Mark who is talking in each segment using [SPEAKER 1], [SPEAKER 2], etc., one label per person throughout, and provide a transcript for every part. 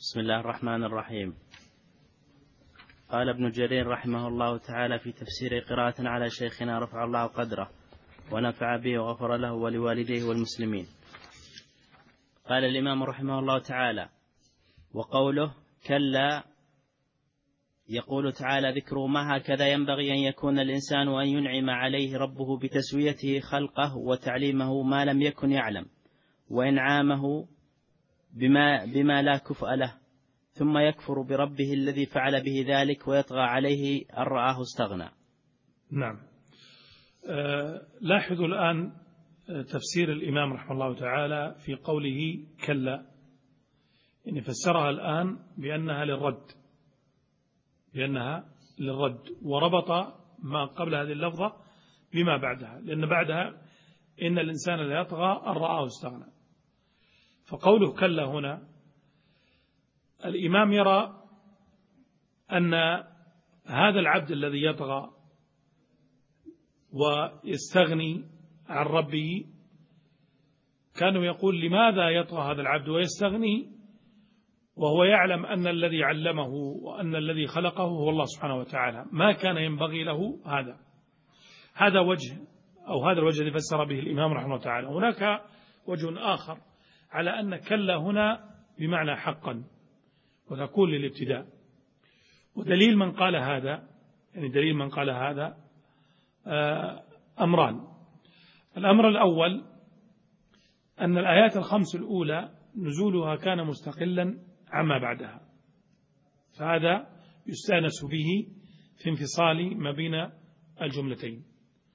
[SPEAKER 1] بسم الله الرحمن الرحيم. قال ابن جرير رحمه الله تعالى في تفسير قراءة على شيخنا رفع الله قدره ونفع به وغفر له ولوالديه والمسلمين. قال الإمام رحمه الله تعالى: وقوله كلا، يقول تعالى ذكره: ما هكذا ينبغي أن يكون الإنسان وأن ينعم عليه ربه بتسويته خلقه وتعليمه ما لم يكن يعلم، وإنعامه بما لا كفء له، ثم يكفر بربه الذي فعل به ذلك ويطغى عليه أن رآه استغنى.
[SPEAKER 2] نعم. لاحظوا الآن تفسير الإمام رحمه الله تعالى في قوله كلا، يعني فسرها الآن بأنها للرد، وربط ما قبل هذه اللفظة بما بعدها، لأن بعدها إن الإنسان لا يطغى أن رآه استغنى. فقوله كلا هنا الإمام يرى أن هذا العبد الذي يطغى ويستغني عن ربه، كانوا يقول لماذا يطغى هذا العبد ويستغني وهو يعلم أن الذي علمه وأن الذي خلقه هو الله سبحانه وتعالى، ما كان ينبغي له هذا وجه، أو هذا الوجه الذي فسر به الإمام رحمه الله تعالى. هناك وجه آخر على أن كلا هنا بمعنى حقا وتكون للابتداء، ودليل من قال هذا، يعني دليل من قال هذا أمران. الأمر الأول أن الآيات الخمس الأولى نزولها كان مستقلا عما بعدها، فهذا يستأنس به في انفصال ما بين الجملتين.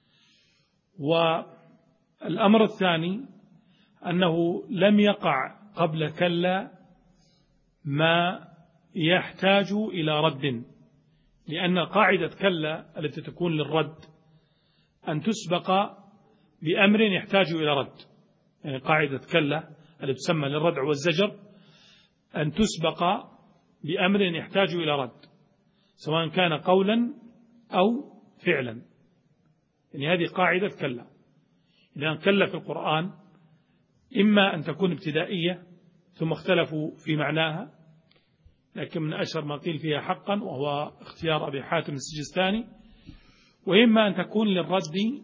[SPEAKER 2] والأمر الثاني أنه لم يقع قبل كلا ما يحتاج إلى رد، لأن قاعدة كلا التي تكون للرد أن تسبق بأمر يحتاج إلى رد، يعني قاعدة كلا التي تسمى للردع والزجر أن تسبق بأمر يحتاج إلى رد، سواء كان قولا أو فعلا، يعني هذه قاعدة كلا. لأن كلا في القرآن إما أن تكون ابتدائية ثم اختلفوا في معناها، لكن من أشهر ما قيل فيها حقا وهو اختيار أبي حاتم السجستاني، وإما أن تكون للرد.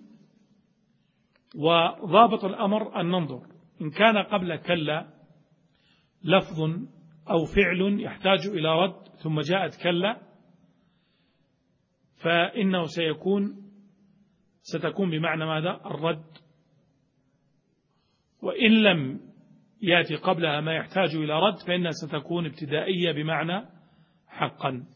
[SPEAKER 2] وضابط الأمر أن ننظر إن كان قبل كلا لفظ أو فعل يحتاج إلى رد ثم جاءت كلا، فإنه ستكون بمعنى ماذا؟ الرد. وإن لم يأتي قبلها ما يحتاج إلى رد فإنها ستكون ابتدائية بمعنى حقا.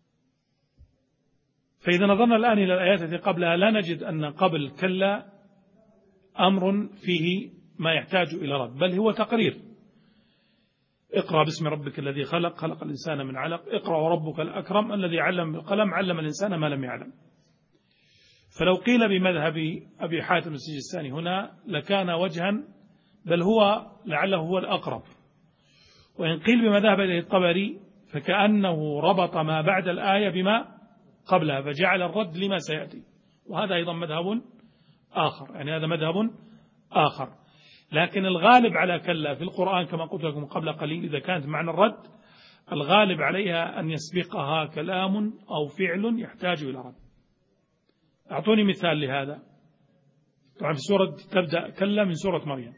[SPEAKER 2] فإذا نظرنا الآن إلى الآيات التي قبلها لا نجد أن قبل كلا أمر فيه ما يحتاج إلى رد، بل هو تقرير. اقرأ باسم ربك الذي خلق الإنسان من علق، اقرأ وربك الأكرم الذي علم بالقلم علم الإنسان ما لم يعلم. فلو قيل بمذهب أبي حاتم السجستاني هنا لكان وجها، بل هو لعله هو الأقرب. وإن قيل بمذهب الطبري فكأنه ربط ما بعد الآية بما قبلها فجعل الرد لما سيأتي، وهذا أيضا مذهب آخر، يعني هذا مذهب آخر. لكن الغالب على كلا في القرآن كما قلت لكم قبل قليل إذا كانت معنى الرد الغالب عليها أن يسبقها كلام أو فعل يحتاج إلى رد. أعطوني مثال لهذا. طبعا في سورة تبدأ كلا من سورة مريم.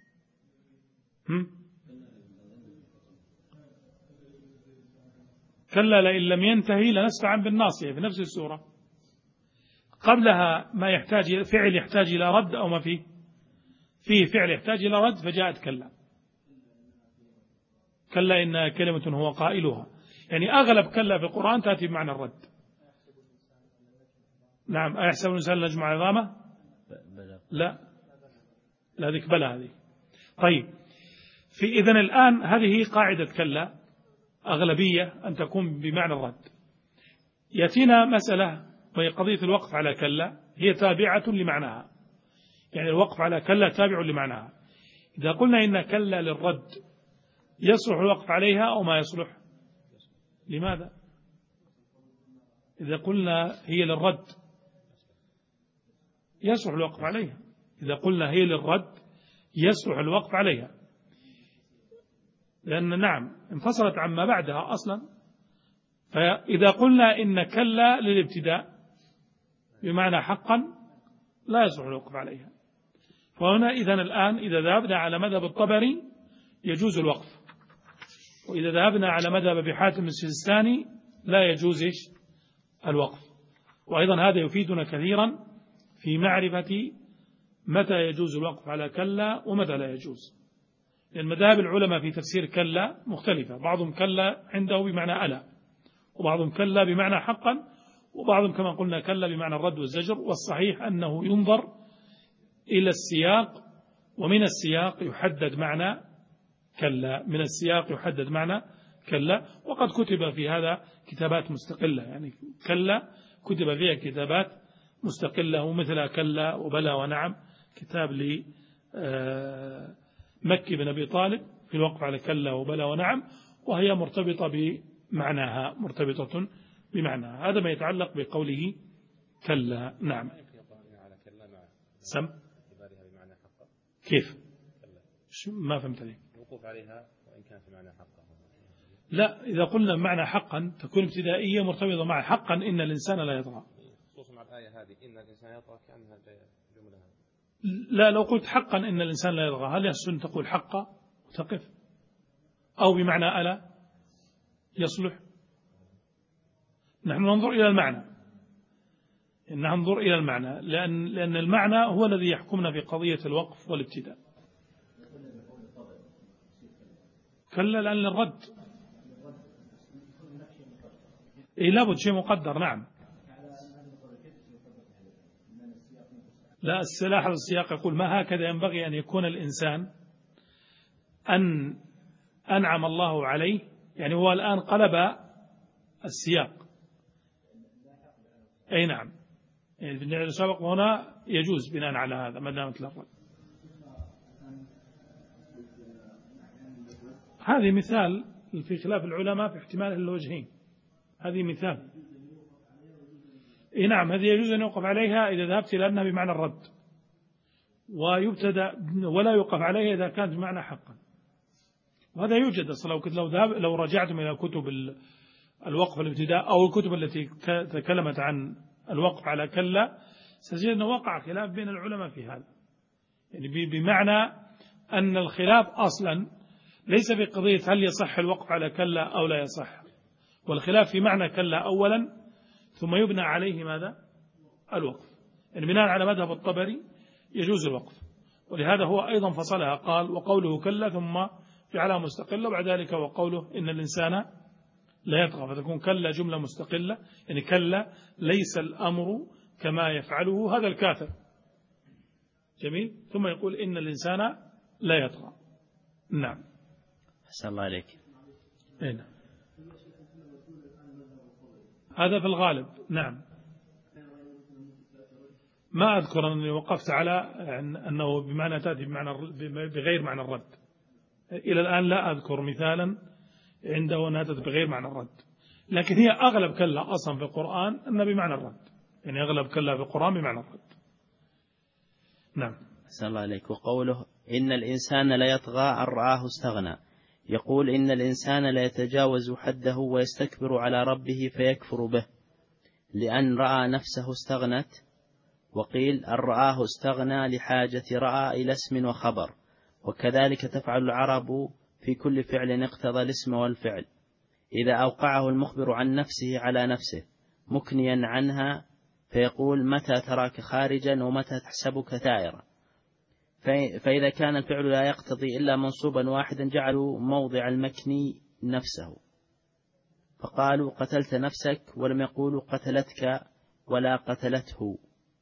[SPEAKER 2] كلا لئن لم ينتهي لنسفعا بالناصية في نفس السورة. قبلها ما يحتاج فعل يحتاج إلى رد أو ما فيه فعل يحتاج إلى رد فجاءت كلا. كلا إنها كلمة هو قائلها، يعني أغلب كلا في القرآن تأتي بمعنى الرد. نعم. أيحسب الإنسان نجمع عظامه؟ لا ذيك بلا هذه. طيب، في إذن الآن هذه قاعدة كلا أغلبية أن تكون بمعنى الرد. يأتينا مسألة وهي قضية الوقف على كلا، هي تابعة لمعناها، يعني الوقف على كلا تابع لمعناها. إذا قلنا إن كلا للرد يصلح الوقف عليها أو ما يصلح؟ لماذا؟ إذا قلنا هي للرد يصلح الوقف عليها، إذا قلنا هي للرد يصلح الوقف عليها. لأن نعم انفصلت عما بعدها أصلا. فإذا قلنا إن كلا للابتداء بمعنى حقا لا يصح الوقف عليها. فهنا إذن الآن إذا ذهبنا على مذهب الطبري يجوز الوقف، وإذا ذهبنا على مذهب أبي حاتم السجستاني لا يجوز الوقف. وأيضا هذا يفيدنا كثيرا في معرفة متى يجوز الوقف على كلا ومتى لا يجوز، لأن مذاهب العلماء في تفسير كلا مختلفة. بعضهم كلا عنده بمعنى ألا، وبعضهم كلا بمعنى حقا، وبعضهم كما قلنا كلا بمعنى الرد والزجر. والصحيح أنه ينظر إلى السياق، ومن السياق يحدد معنى كلا، من السياق يحدد معنى كلا. وقد كتب في هذا كتابات مستقلة، يعني كلا كتب فيها كتابات مستقلة، ومثل كلا وبلا ونعم كتاب لمكي بن أبي طالب في الوقف على كلا وبلا ونعم، وهي مرتبطة بمعناها، مرتبطة بمعناها. هذا ما يتعلق بقوله كلا. نعم. سم كيف؟ ما فهمت عليك.
[SPEAKER 3] الوقوف عليها وإن كان في معنى حقا.
[SPEAKER 2] لا، إذا قلنا بمعنى حقا تكون ابتدائية مرتبطة مع حقا إن الإنسان لا يطغى.
[SPEAKER 3] خصوصا مع الآية هذه إن الإنسان يطغى كأنها جملة.
[SPEAKER 2] لا، لو قلت حقا إن الإنسان لا يطغى هل يحسن تقول حقا وتقف، أو بمعنى ألا يصلح؟ نحن ننظر إلى المعنى، ننظر إلى المعنى لأن المعنى هو الذي يحكمنا في قضية الوقف والابتداء. كلا لأن الرد لابد شيء مقدر. نعم. لا، السلاح السياق يقول ما هكذا ينبغي أن يكون الإنسان أن أنعم الله عليه، يعني هو الآن قلب السياق. أي نعم، يعني في النهاية السابق هنا يجوز بناء على هذا ما دامت الأفضل. هذه مثال في خلاف العلماء في احتمال الوجهين. هذه مثال. نعم، هذه يجوز أن يوقف عليها إذا ذهبت إلى أنها بمعنى الرد، ويبتدأ ولا يوقف عليها إذا كانت بمعنى حقا. وهذا يوجد أصلا. لو رجعتم إلى كتب الوقف والابتداء أو الكتب التي تكلمت عن الوقف على كلا ستجد أنه وقع خلاف بين العلماء في هذا، يعني بمعنى أن الخلاف أصلا ليس في قضية هل يصح الوقف على كلا أو لا يصح، والخلاف في معنى كلا أولا، ثم يبنى عليه ماذا؟ الوقف. يعني بناء على مذهب الطبري يجوز الوقف، ولهذا هو أيضا فصلها قال وقوله كلا ثم جعلها مستقلة، وبعد ذلك وقوله إن الإنسان لا يطغى، فتكون كلا جملة مستقلة، يعني كلا ليس الأمر كما يفعله هذا الكافر. جميل. ثم يقول إن الإنسان لا يطغى. نعم.
[SPEAKER 1] أحسن الله عليك.
[SPEAKER 2] نعم. هذا في الغالب. نعم. ما أذكر أني وقفت على أنه بمعنى تأتي بغير معنى الرد. إلى الآن لا أذكر مثالا عنده أنها تأتي بغير معنى الرد، لكن هي أغلب كلا أصلا في القرآن أنها بمعنى الرد، يعني أغلب كلا في القرآن بمعنى الرد. نعم.
[SPEAKER 1] أحسن الله عليك. وقوله إن الإنسان لا يطغى أن رآه استغنى، يقول إن الإنسان لا يتجاوز حده ويستكبر على ربه فيكفر به لأن رأى نفسه استغنت. وقيل أن رآه استغنى لحاجة رأى إلى اسم وخبر، وكذلك تفعل العرب في كل فعل اقتضى الاسم والفعل إذا أوقعه المخبر عن نفسه على نفسه مكنيا عنها، فيقول متى تراك خارجا ومتى تحسبك ثائرا. فإذا كان الفعل لا يقتضي إلا منصوبا واحدا جعلوا موضع المكني نفسه، فقالوا قتلت نفسك، ولم يقولوا قتلتك ولا قتلته.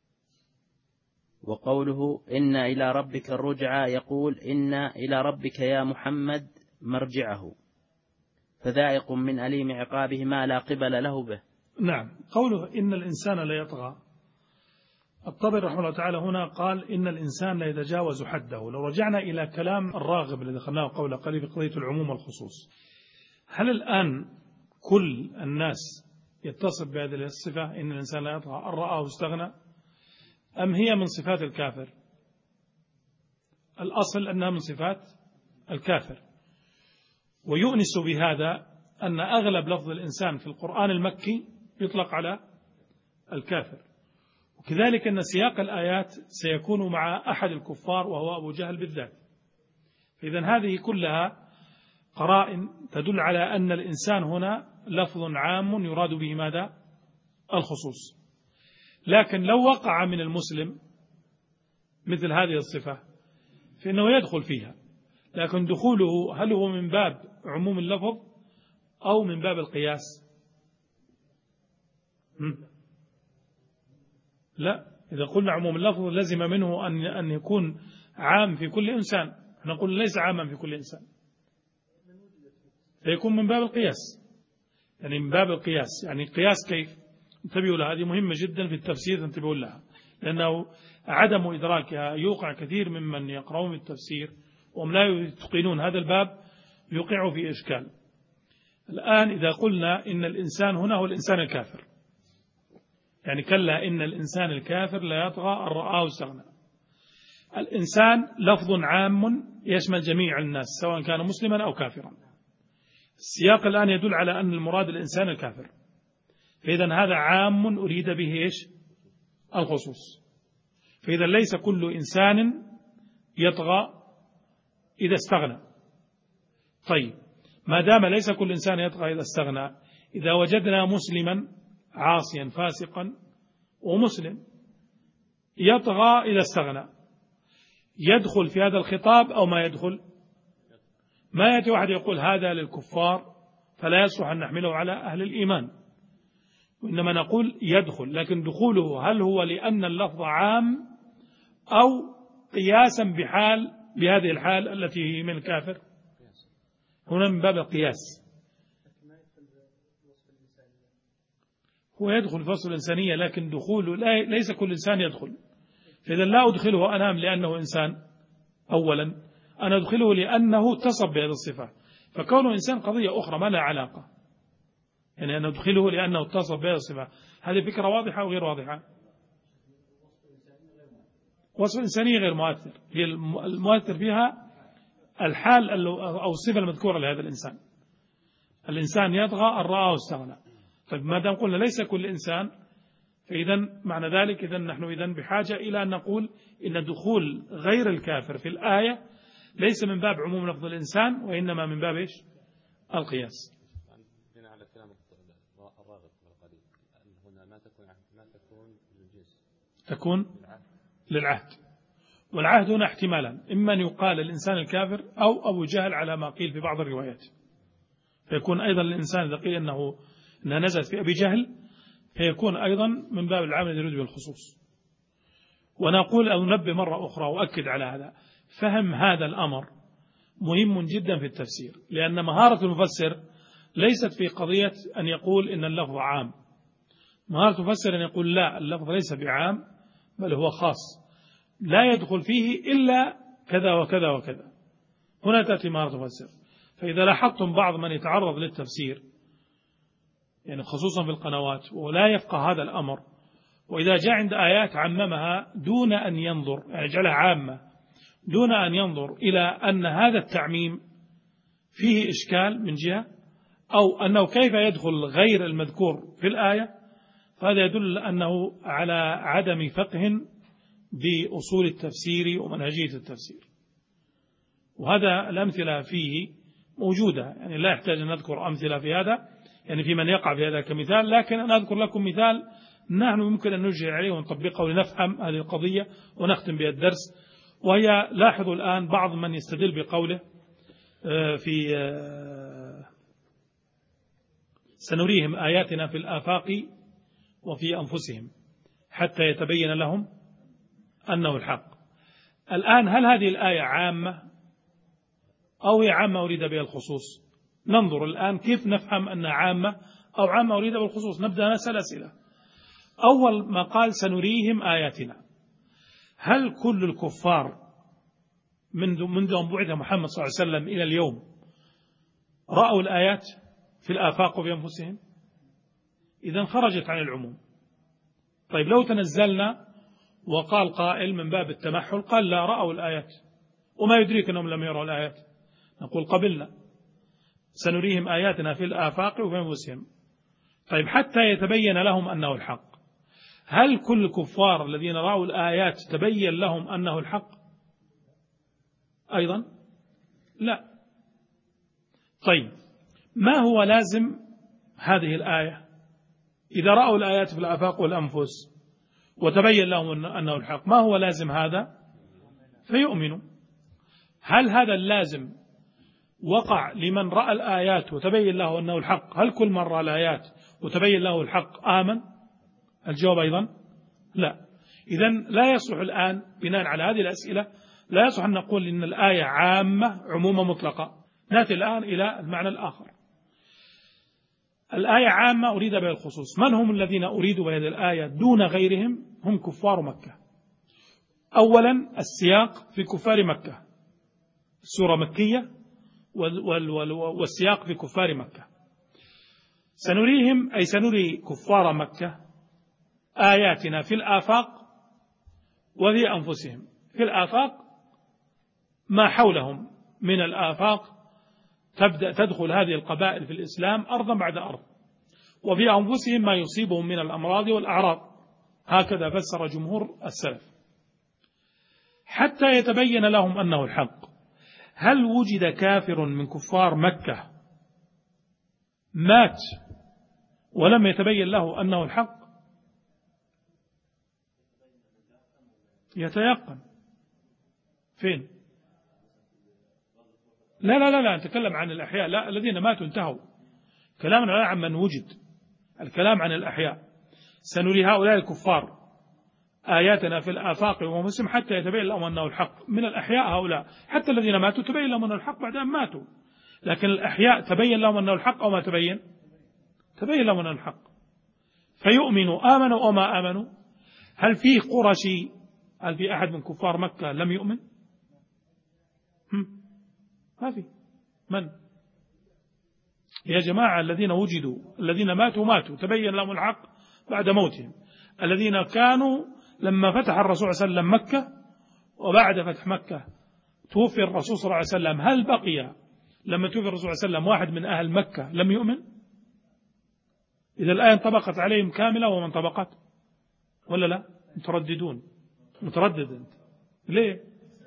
[SPEAKER 1] وقوله إن إلى ربك الرجعى، يقول إن إلى ربك يا محمد مرجعه، فذائق من أليم عقابه ما لا قبل له به.
[SPEAKER 2] نعم. قوله إن الإنسان لا يطغى، الطبري رحمه الله تعالى هنا قال إن الإنسان لا يتجاوز حده. لو رجعنا إلى كلام الراغب الذي دخلناه قبل قليل في قضية العموم والخصوص، هل الآن كل الناس يتصف بهذه الصفة إن الإنسان لا يطغى أن رآه استغنى، أم هي من صفات الكافر؟ الأصل أنها من صفات الكافر. ويؤنس بهذا أن أغلب لفظ الإنسان في القرآن المكي يطلق على الكافر، وكذلك أن سياق الآيات سيكون مع أحد الكفار وهو أبو جهل بالذات. إذن هذه كلها قرائن تدل على أن الإنسان هنا لفظ عام يراد به ماذا؟ الخصوص. لكن لو وقع من المسلم مثل هذه الصفة فإنه يدخل فيها، لكن دخوله هل هو من باب عموم اللفظ أو من باب القياس؟ لا، إذا قلنا عموم اللفظ لزم منه أن يكون عام في كل إنسان، نقول ليس عاما في كل إنسان، فيكون من باب القياس. يعني من باب القياس، يعني قياس كيف؟ انتبهوا لها، هذه مهمة جدا في التفسير، انتبهوا لها، لأنه عدم إدراكها يوقع كثير ممن يقرؤون التفسير وهم لا يتقنون هذا الباب يوقعوا في إشكال. الآن إذا قلنا إن الإنسان هنا هو الإنسان الكافر، يعني كلا إن الإنسان الكافر لا يطغى أن رآه استغنى. الإنسان لفظ عام يشمل جميع الناس سواء كان مسلما أو كافرا. السياق الآن يدل على أن المراد الإنسان الكافر، فإذا هذا عام أريد به إيش؟ الخصوص. فإذا ليس كل إنسان يطغى إذا استغنى. طيب، ما دام ليس كل إنسان يطغى إذا استغنى، إذا وجدنا مسلما عاصيا فاسقا ومسلم يطغى إذا استغنى، يدخل في هذا الخطاب أو ما يدخل؟ ما يأتي واحد يقول هذا للكفار فلا يصلح أن نحمله على أهل الإيمان، وإنما نقول يدخل، لكن دخوله هل هو لأن اللفظ عام أو قياسا بهذه الحال التي هي من الكافر؟ هنا من باب القياس. هو يدخل في وصف الإنسانية، لكن دخوله ليس كل إنسان يدخل. فإذا لا أدخله أنا لأنه إنسان، أولا أنا أدخله لأنه اتصف بهذه الصفة، فكونه إنسان قضية أخرى ما لها علاقة. يعني أنا أدخله لأنه اتصف بهذه الصفة، هذه فكرة واضحة أو غير واضحة؟ وصف الإنسانية غير مؤثر، هي المؤثر فيها الحال أو الصفة المذكورة لهذا الإنسان. الإنسان يطغى أن رآه استغنى. طيب، ما دام قلنا ليس كل إنسان، فإذا معنى ذلك نحن بحاجة إلى أن نقول إن دخول غير الكافر في الآية ليس من باب عموم لفظ الإنسان، وإنما من باب إيش؟ القياس.
[SPEAKER 3] على كلام الراغب القديم هنا ما تكون للجنس،
[SPEAKER 2] تكون للعهد، والعهد هنا احتمالا إما أن يقال الإنسان الكافر أو أبو جهل على ما قيل في بعض الروايات، فيكون أيضا الإنسان إذا قيل أنها نزلت في أبي جهل فيكون أيضا من باب العام الذي يريد بالخصوص. ونقول أو ننبه مرة أخرى وأكد على هذا، فهم هذا الأمر مهم جدا في التفسير، لأن مهارة المفسر ليست في قضية أن يقول إن اللفظ عام. مهارة المفسر أن يقول لا، اللفظ ليس بعام بل هو خاص، لا يدخل فيه إلا كذا وكذا وكذا. هنا تأتي مهارة المفسر. فإذا لاحظتم بعض من يتعرض للتفسير يعني خصوصا في القنوات ولا يفقه هذا الأمر، وإذا جاء عند آيات عممها دون أن ينظر، يعني جعلها عامة دون أن ينظر إلى أن هذا التعميم فيه إشكال من جهة، أو أنه كيف يدخل غير المذكور في الآية، فهذا يدل أنه على عدم فقه بأصول التفسير ومنهجية التفسير. وهذا الأمثلة فيه موجودة، يعني لا يحتاج أن نذكر أمثلة في هذا، يعني في من يقع في هذا كمثال، لكن أنا أذكر لكم مثال نحن يمكن أن نرجع عليه ونطبقه لنفهم هذه القضية ونختم بها الدرس. وهي لاحظوا الآن بعض من يستدل بقوله في سنريهم آياتنا في الآفاق وفي أنفسهم حتى يتبين لهم أنه الحق. الآن هل هذه الآية عامة أو هي عامة أريد بها الخصوص؟ ننظر الآن كيف نفهم أنها عامة أو عامة أريد بالخصوص. نبدأ نسأل أسئلة. أول ما قال سنريهم آياتنا، هل كل الكفار منذ أن بعث محمد صلى الله عليه وسلم إلى اليوم رأوا الآيات في الآفاق وفي أنفسهم؟ إذن خرجت عن العموم. طيب، لو تنزلنا وقال قائل من باب التمحل قال لا، رأوا الآيات، وما يدريك أنهم لم يروا الآيات، نقول قبلنا. سنريهم آياتنا في الآفاق وفي أنفسهم. طيب حتى يتبين لهم أنه الحق، هل كل الكفار الذين رأوا الآيات تبين لهم أنه الحق أيضا؟ لا. طيب ما هو لازم هذه الآية؟ إذا رأوا الآيات في الآفاق والأنفس وتبين لهم أنه الحق، ما هو لازم هذا؟ فيؤمنوا. هل هذا اللازم وقع لمن رأى الآيات وتبين له أنه الحق؟ هل كل من رأى الآيات وتبين له الحق آمن؟ الجواب أيضا لا. إذن لا يصلح الآن بناء على هذه الأسئلة لا يصلح أن نقول إن الآية عامة عموما مطلقة. نأتي الآن إلى المعنى الآخر. الآية عامة أريد بها الخصوص. من هم الذين أريدوا بهذه الآية دون غيرهم؟ هم كفار مكة. أولا السياق في كفار مكة، السورة مكية والسياق في كفار مكة. سنريهم أي سنري كفار مكة آياتنا في الآفاق وفي أنفسهم. في الآفاق ما حولهم من الآفاق، تبدأ تدخل هذه القبائل في الإسلام أرضا بعد أرض، وفي أنفسهم ما يصيبهم من الأمراض والأعراض. هكذا فسر جمهور السلف. حتى يتبين لهم أنه الحق. هل وجد كافر من كفار مكة مات ولم يتبين له أنه الحق؟ يتيقن. فين؟ لا نتكلم عن الأحياء. لا، الذين ماتوا انتهوا. كلامنا لا عن من وجد، الكلام عن الأحياء. سنري هؤلاء الكفار آياتنا في الآفاق ومسلم حتى يتبين لهم أنه الحق. من الأحياء هؤلاء، حتى الذين ماتوا تبين لهم أنه الحق بعد أن ماتوا، لكن الأحياء تبين لهم أنه الحق أو ما تبين؟ تبين لهم أنه الحق. فيؤمنوا. آمنوا أو ما آمنوا؟ هل في قرشي، هل في أحد من كفار مكة لم يؤمن؟ ما في. من؟ يا جماعة الذين وجدوا، الذين ماتوا تبين لهم الحق بعد موتهم. الذين كانوا لما فتح الرسول صلى الله عليه وسلم مكة وبعد فتح مكة توفي الرسول صلى الله عليه وسلم، هل بقي لما توفي الرسول صلى الله عليه وسلم واحد من أهل مكة لم يؤمن؟ إذا الآية انطبقت عليهم كاملة وما انطبقت ولا لا؟ مترددون. متردد أنت ليه؟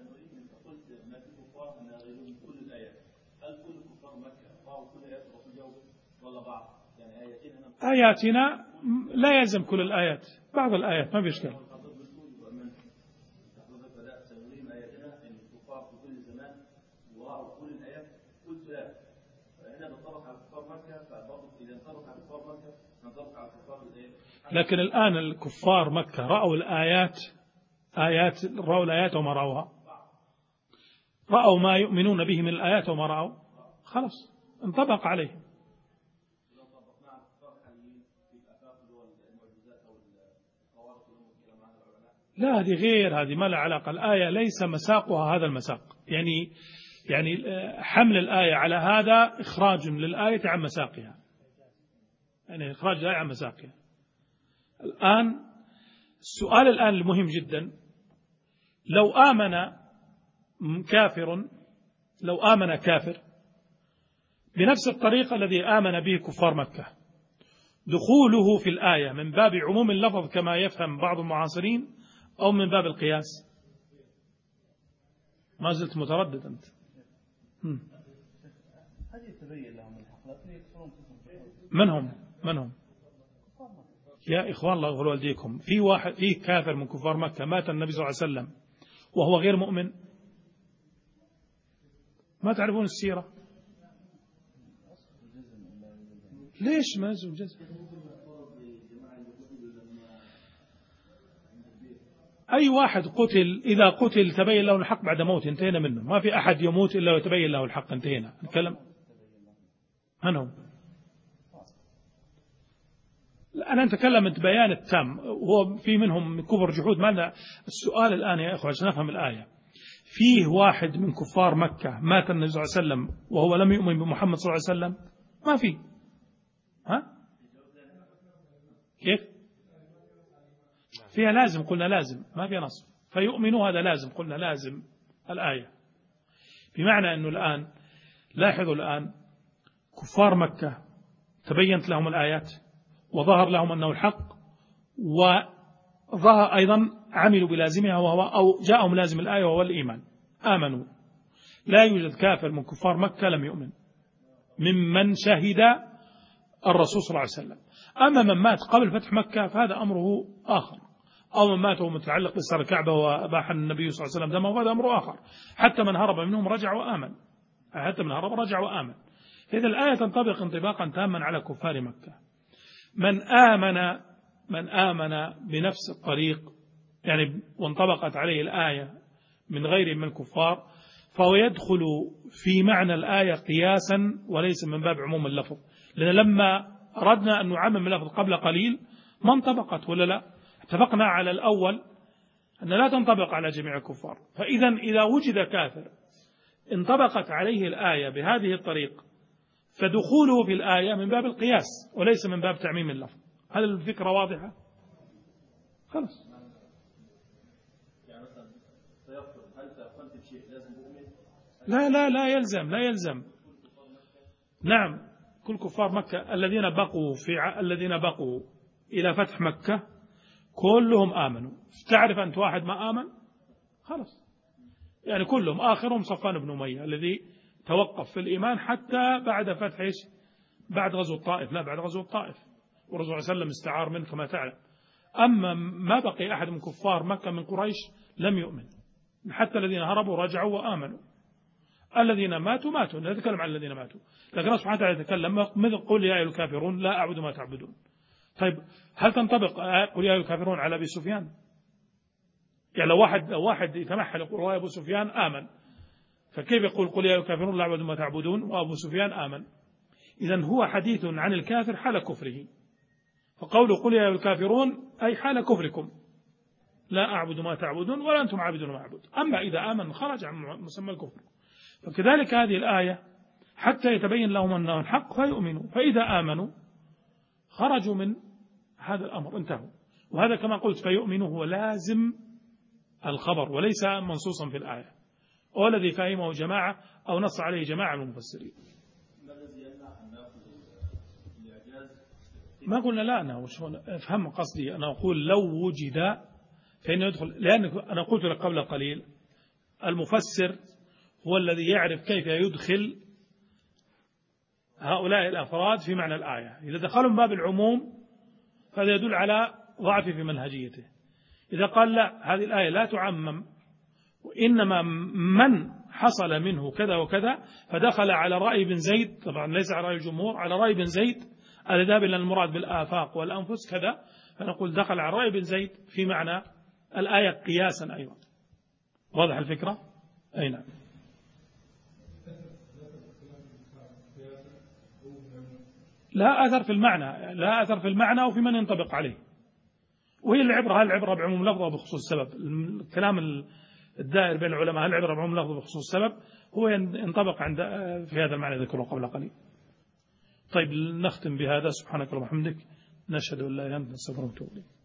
[SPEAKER 2] آياتنا لا يلزم كل الآيات، بعض الآيات ما بيشكل. لكن الآن الكفار مكة رأوا الآيات، رأوا الآيات وما رأوها، رأوا ما يؤمنون به من الآيات وما رأوا، خلاص انطبق عليه. لا هذه غير، هذه ما لها علاقة. الآية ليس مساقها هذا المساق، يعني حمل الآية على هذا إخراج للآية عن مساقها، يعني إخراج الآية عن مساقها. الآن السؤال الآن المهم جدا، لو آمن كافر بنفس الطريقة الذي آمن به كفار مكة، دخوله في الآية من باب عموم اللفظ كما يفهم بعض المعاصرين أو من باب القياس؟ ما زلت متردد أنت. من هم؟ يا إخوان الله يغفر والديكم، في كافر من كفار مكة مات النبي صلى الله عليه وسلم وهو غير مؤمن؟ ما تعرفون السيرة؟ ليش ما يلزم جزم؟ أي واحد قتل، إذا قتل تبين له الحق بعد موت، انتهينا منه. ما في أحد يموت إلا ويتبين له الحق، انتهينا. نتكلم من هم؟ أنا أتكلم من بيان التام، هو في منهم كفر جحود. ماذا السؤال الآن يا إخوة عشان نفهم الآية؟ فيه واحد من كفار مكة مات النبي صلى الله عليه وسلم وهو لم يؤمن بمحمد صلى الله عليه وسلم؟ ما في. ها؟ كيف؟ فيها لازم، قلنا لازم، ما فيها نصب. فيؤمنوا هذا لازم، قلنا لازم الآية، بمعنى أنه الآن لاحظوا الآن كفار مكة تبينت لهم الآيات وظهر لهم أنه الحق، وظهر أيضا عملوا بلازمها وهو أو جاءهم لازم الآية وهو الإيمان، آمنوا. لا يوجد كافر من كفار مكة لم يؤمن ممن شهد الرسول صلى الله عليه وسلم. أما من مات قبل فتح مكة فهذا أمره آخر، أو من مات متعلق بإسرار الكعبة وأباح النبي صلى الله عليه وسلم دمه فهذا أمره آخر. حتى من هرب منهم رجع وآمن، إذا الآية تنطبق انطباقا تاما على كفار مكة. من آمن بنفس الطريق يعني وانطبقت عليه الآية من غير من الكفار فهو يدخل في معنى الآية قياسا وليس من باب عموم اللفظ، لأن لما أردنا أن نعمم اللفظ قبل قليل ما انطبقت ولا لا، اتفقنا على الأول أن لا تنطبق على جميع الكفار. فإذا إذا وجد كافر انطبقت عليه الآية بهذه الطريقة فدخوله في الآية من باب القياس وليس من باب تعميم اللفظ. هل الفكرة واضحة؟ خلاص. لا يلزم. نعم، كل كفار مكة الذين بقوا إلى فتح مكة كلهم آمنوا. تعرف أنت واحد ما آمن؟ خلاص، يعني كلهم، آخرهم صفوان بن أمية الذي توقف في الإيمان حتى بعد فتح بعد غزو الطائف، لا بعد غزو الطائف، والرسول صلى الله عليه وسلم استعار منه كما تعلم. أما ما بقي أحد من كفار مكة من قريش لم يؤمن، حتى الذين هربوا رجعوا وآمنوا. الذين ماتوا لا نتكلم عن الذين ماتوا، لكن الله سبحانه وتعالى يتكلم مثل قل يا أيها الكافرون لا أعبد ما تعبدون. طيب هل تنطبق قل يا أيها الكافرون على أبي سفيان؟ يعني لو واحد يتمحل يقول أبو سفيان آمن، فكيف يقول قل يا أيها الكافرون لا أعبد ما تعبدون وأبو سفيان آمن؟ إذن هو حديث عن الكافر حال كفره، فقوله قل يا أيها الكافرون أي حال كفركم، لا أعبد ما تعبدون ولا أنتم عابدون ما أعبد. أما إذا آمن خرج عن مسمى الكفر. فكذلك هذه الآية حتى يتبين لهم أنه الحق فيؤمنوا، فإذا آمنوا خرجوا من هذا الأمر، انتهوا. وهذا كما قلت فيؤمنوا هو لازم الخبر وليس منصوصا في الآية، والذي فهمه جماعة أو نص عليه جماعة من المفسرين. ما قلنا لا، أنا افهم قصدي، أنا أقول لو وجد فإنه يدخل، لأن أنا قلت لك قبل قليل المفسر هو الذي يعرف كيف يدخل هؤلاء الأفراد في معنى الآية. إذا دخلوا من باب العموم فهذا يدل على ضعف في منهجيته. إذا قال لا، هذه الآية لا تعمم وإنما من حصل منه كذا وكذا، فدخل على رأي بن زيد، طبعا ليس على رأي الجمهور، على رأي بن زيد الذهاب إلى المراد بالآفاق والأنفس كذا، فنقول دخل على رأي بن زيد في معنى الآية قياسا أيضا. واضح الفكرة؟ أي نعم. لا أثر في المعنى وفي من ينطبق عليه. وهي العبرة، هل العبرة بعموم لفظ بخصوص السبب؟ الكلام الدائر بين العلماء هل العبرة بعموم لفظ بخصوص السبب؟ هو ينطبق عند في هذا المعنى ذكره قبل قليل. طيب نختم بهذا. سبحانك اللهم وبحمدك، نشهد أن لا إله إلا أنت، نستغفرك ونتوب إليك.